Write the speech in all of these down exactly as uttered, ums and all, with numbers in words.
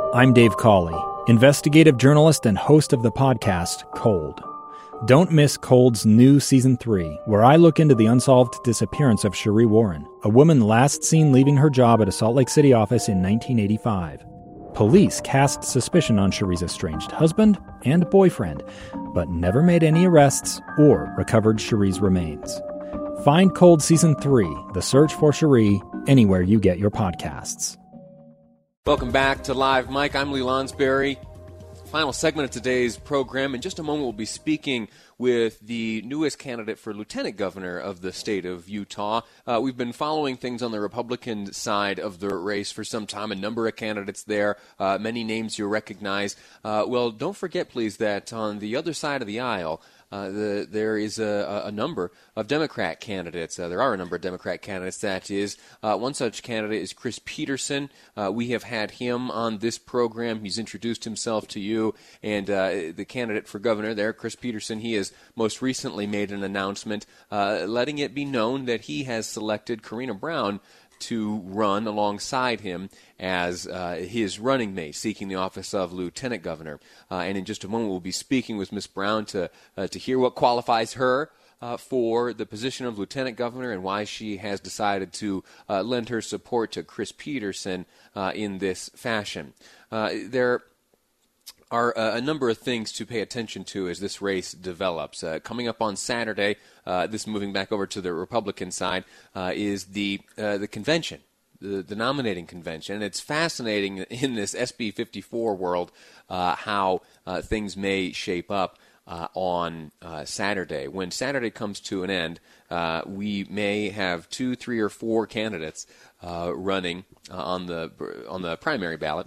I'm Dave Cawley, investigative journalist and host of the podcast Cold. Don't miss Cold's new Season three, where I look into the unsolved disappearance of Sheree Warren, a woman last seen leaving her job at a Salt Lake City office in nineteen eighty-five. Police cast suspicion on Sheree's estranged husband and boyfriend, but never made any arrests or recovered Sheree's remains. Find Cold Season three, The Search for Sheree, anywhere you get your podcasts. Welcome back to Live Mike. I'm Lee Lonsberry. Final segment of today's program. In just a moment, we'll be speaking with the newest candidate for lieutenant governor of the state of Utah. Uh, we've been following things on the Republican side of the race for some time, a number of candidates there, uh, many names you recognize. Uh, well, don't forget, please, that on the other side of the aisle, Uh, the, there is a, a number of Democrat candidates. Uh, there are a number of Democrat candidates, that is. Uh, one such candidate is Chris Peterson. Uh, we have had him on this program. He's introduced himself to you. And uh, the candidate for governor there, Chris Peterson, he has most recently made an announcement uh, letting it be known that he has selected Karina Brown to run alongside him as uh, his running mate, seeking the office of lieutenant governor. Uh, and in just a moment, we'll be speaking with Miss Brown to uh, to hear what qualifies her uh, for the position of lieutenant governor and why she has decided to uh, lend her support to Chris Peterson uh, in this fashion. Uh, there are uh, a number of things to pay attention to as this race develops. Uh, coming up on Saturday, uh, this moving back over to the Republican side, uh, is the uh, the convention, the, the nominating convention. And it's fascinating in this S B fifty-four world uh, how uh, things may shape up uh, on uh, Saturday. When Saturday comes to an end, uh, we may have two, three, or four candidates uh, running uh, on the on the primary ballot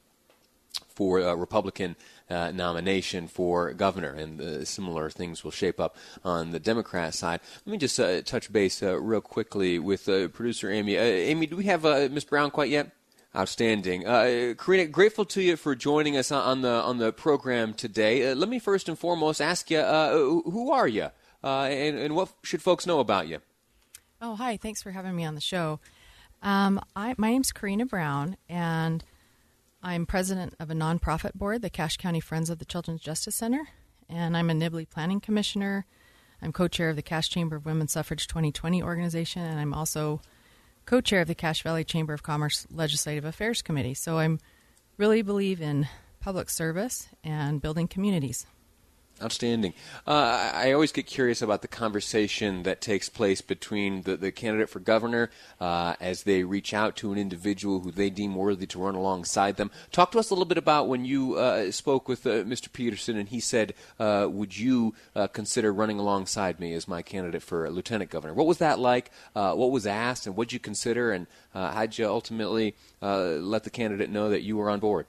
for a Republican uh, nomination for governor, and uh, similar things will shape up on the Democrat side. Let me just uh, touch base uh, real quickly with uh, producer Amy. Uh, Amy, do we have uh, Miss Brown quite yet? Outstanding. Uh, Karina, grateful to you for joining us on the on the program today. Uh, let me first and foremost ask you, uh, who are you, uh, and, and what should folks know about you? Oh, hi. Thanks for having me on the show. Um, I, my name's Karina Brown, and I'm president of a nonprofit board, the Cache County Friends of the Children's Justice Center, and I'm a Nibley Planning Commissioner. I'm co-chair of the Cache Chamber of Women's Suffrage twenty twenty organization, and I'm also co-chair of the Cache Valley Chamber of Commerce Legislative Affairs Committee. So I really believe in public service and building communities. Outstanding. Uh, I always get curious about the conversation that takes place between the, the candidate for governor uh, as they reach out to an individual who they deem worthy to run alongside them. Talk to us a little bit about when you uh, spoke with uh, Mister Peterson and he said, uh, would you uh, consider running alongside me as my candidate for lieutenant governor? What was that like? Uh, what was asked, and what did you consider, and uh, how did you ultimately uh, let the candidate know that you were on board?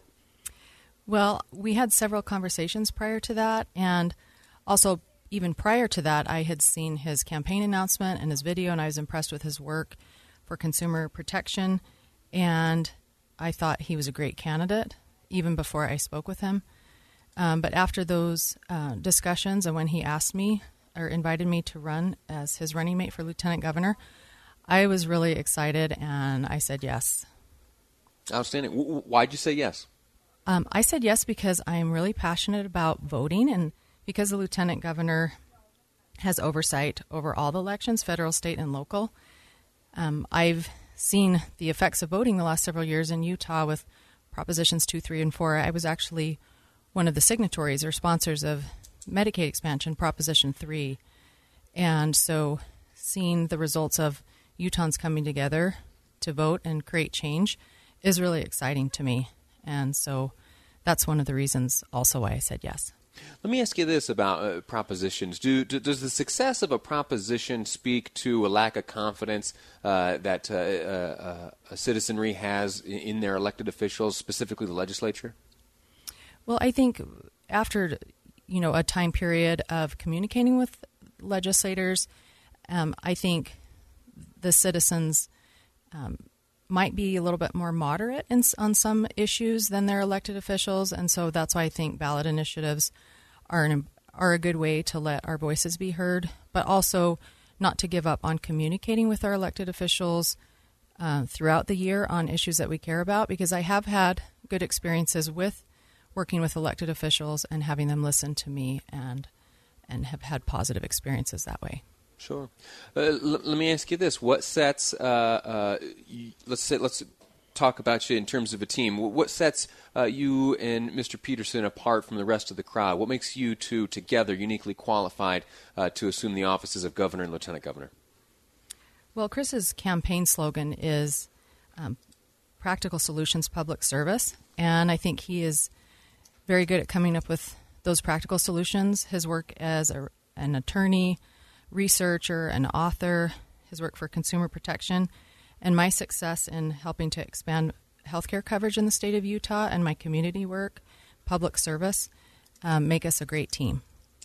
Well, we had several conversations prior to that, and also even prior to that, I had seen his campaign announcement and his video, and I was impressed with his work for consumer protection, and I thought he was a great candidate, even before I spoke with him. Um, but after those uh, discussions, and when he asked me or invited me to run as his running mate for lieutenant governor, I was really excited, and I said yes. Outstanding. Why'd you say yes? Um, I said yes because I am really passionate about voting, and because the lieutenant governor has oversight over all the elections, federal, state, and local. Um, I've seen the effects of voting the last several years in Utah with Propositions two, three, and four. I was actually one of the signatories or sponsors of Medicaid expansion, Proposition three. And so seeing the results of Utahns coming together to vote and create change is really exciting to me. And so that's one of the reasons also why I said yes. Let me ask you this about uh, propositions. Do, do, does the success of a proposition speak to a lack of confidence uh, that uh, uh, a citizenry has in, in their elected officials, specifically the legislature? Well, I think after, you know, a time period of communicating with legislators, um, I think the citizens um, might be a little bit more moderate in, on some issues than their elected officials, and so that's why I think ballot initiatives are an, are a good way to let our voices be heard, but also not to give up on communicating with our elected officials uh, throughout the year on issues that we care about, because I have had good experiences with working with elected officials and having them listen to me, and and have had positive experiences that way. Sure. Uh, l- let me ask you this: what sets? Uh, uh, you, let's say, let's talk about you in terms of a team. What sets uh, you and Mister Peterson apart from the rest of the crowd? What makes you two together uniquely qualified uh, to assume the offices of governor and lieutenant governor? Well, Chris's campaign slogan is um, "Practical Solutions, Public Service," and I think he is very good at coming up with those practical solutions. His work as a, an attorney, researcher, an author, his work for consumer protection, and my success in helping to expand healthcare coverage in the state of Utah, and my community work, public service, um, make us a great team.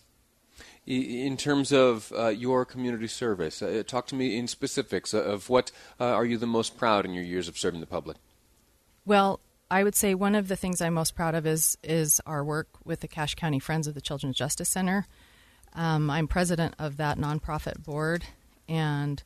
In terms of uh, your community service, uh, talk to me in specifics of what uh, are you the most proud in your years of serving the public? Well, I would say one of the things I'm most proud of is is our work with the Cache County Friends of the Children's Justice Center. Um, I'm president of that nonprofit board, and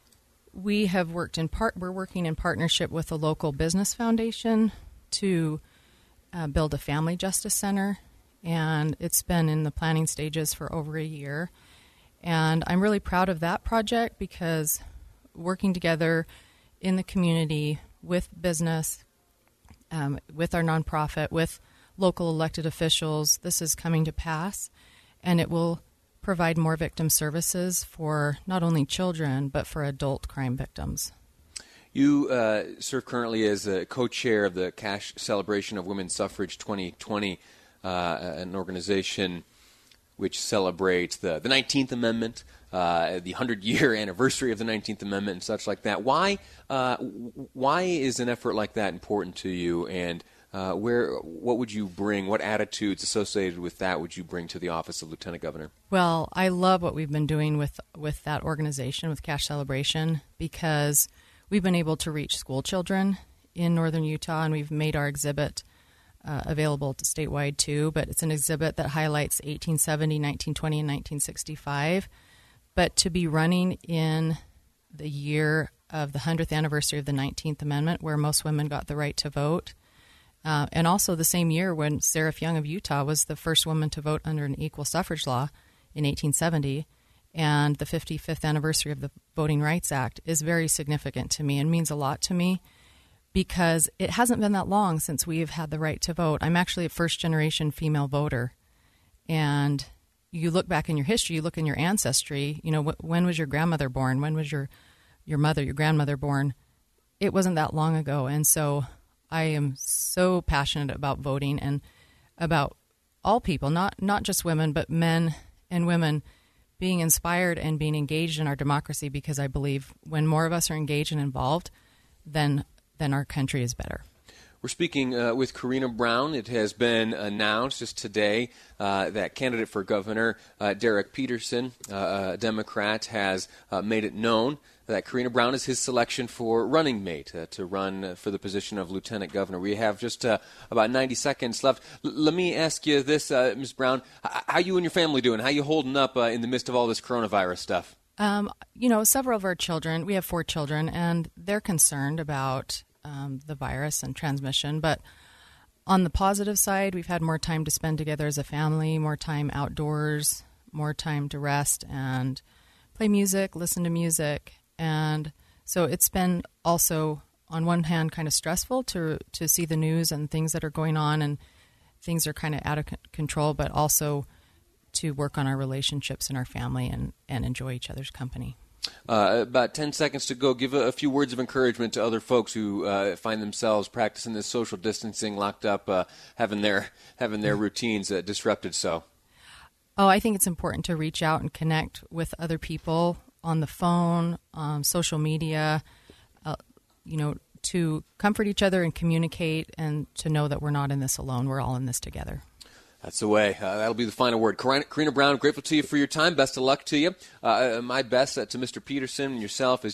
we have worked in part. We're working in partnership with a local business foundation to uh, build a family justice center, and it's been in the planning stages for over a year. And I'm really proud of that project because working together in the community with business, um, with our nonprofit, with local elected officials, this is coming to pass, and it will provide more victim services for not only children, but for adult crime victims. You uh, serve currently as a co-chair of the Cache Celebration of Women's Suffrage twenty twenty, uh, an organization which celebrates the, the nineteenth Amendment, uh, the hundred-year anniversary of the nineteenth Amendment and such like that. Why, uh, why is an effort like that important to you, and uh, where, what would you bring, what attitudes associated with that would you bring to the office of Lieutenant Governor? Well, I love what we've been doing with, with that organization, with Cache Celebration, because we've been able to reach school children in northern Utah, and we've made our exhibit uh, available to statewide too. But it's an exhibit that highlights eighteen seventy, nineteen twenty, and nineteen sixty-five. But to be running in the year of the hundredth anniversary of the nineteenth Amendment, where most women got the right to vote, uh, and also the same year when Seraph Young of Utah was the first woman to vote under an equal suffrage law in eighteen seventy, and the fifty-fifth anniversary of the Voting Rights Act, is very significant to me and means a lot to me, because it hasn't been that long since we've had the right to vote. I'm actually a first-generation female voter, and you look back in your history, you look in your ancestry, you know, wh- when was your grandmother born? When was your, your mother, your grandmother born? It wasn't that long ago, and so I am so passionate about voting and about all people, not not just women, but men and women being inspired and being engaged in our democracy, because I believe when more of us are engaged and involved, then then our country is better. We're speaking uh, with Karina Brown. It has been announced just today uh, that candidate for governor, uh, Derek Peterson, uh, a Democrat, has uh, made it known that Karina Brown is his selection for running mate uh, to run for the position of lieutenant governor. We have just uh, about ninety seconds left. L- let me ask you this, uh, Miz Brown. H- how you and your family doing? How you holding up uh, in the midst of all this coronavirus stuff? Um, you know, several of our children, we have four children, and they're concerned about um, the virus and transmission. But on the positive side, we've had more time to spend together as a family, more time outdoors, more time to rest and play music, listen to music. And so it's been also, on one hand, kind of stressful to to see the news and things that are going on, and things are kind of out of c- control, but also to work on our relationships in our family and, and enjoy each other's company. Uh, about ten seconds to go. Give a, a few words of encouragement to other folks who uh, find themselves practicing this social distancing, locked up, uh, having their having their routines uh, disrupted. So, oh, I think it's important to reach out and connect with other people on the phone, um, social media, uh, you know, to comfort each other and communicate, and to know that we're not in this alone. We're all in this together. That's the way. Uh, that'll be the final word. Karina Brown, grateful to you for your time. Best of luck to you. Uh, my best uh, to Mister Peterson and yourself as you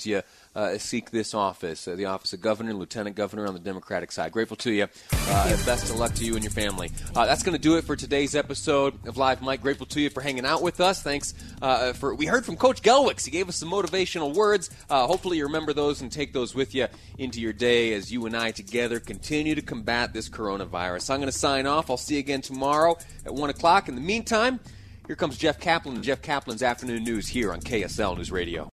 uh, seek this office, uh, the office of governor, lieutenant governor on the Democratic side. Grateful to you. Uh, and best of luck to you and your family. Uh, that's going to do it for today's episode of Live Mike. Grateful to you for hanging out with us. Thanks uh, for. We heard from Coach Gelwicks. He gave us some motivational words. Uh, hopefully you remember those and take those with you into your day as you and I together continue to combat this coronavirus. I'm going to sign off. I'll see you again tomorrow at one o'clock. In the meantime, here comes Jeff Kaplan and Jeff Kaplan's Afternoon News here on K S L News Radio.